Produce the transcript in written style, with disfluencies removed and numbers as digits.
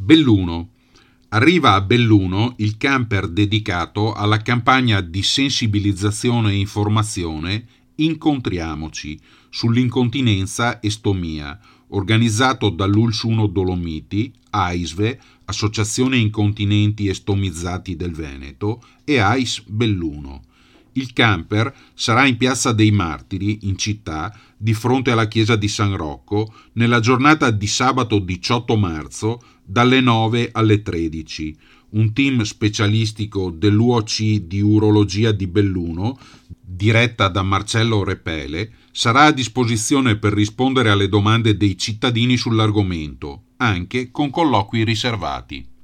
Belluno. Arriva a Belluno il camper dedicato alla campagna di sensibilizzazione e informazione Incontriamoci sull'incontinenza e stomia, organizzato dall'Ulsuno Dolomiti, AISVE, Associazione Incontinenti e Stomizzati del Veneto, e AIS Belluno. Il camper sarà in Piazza dei Martiri, in città, di fronte alla chiesa di San Rocco, nella giornata di sabato 18 marzo, dalle 9 alle 13. Un team specialistico dell'UOC di Urologia di Belluno, diretta da Marcello Repele, sarà a disposizione per rispondere alle domande dei cittadini sull'argomento, anche con colloqui riservati.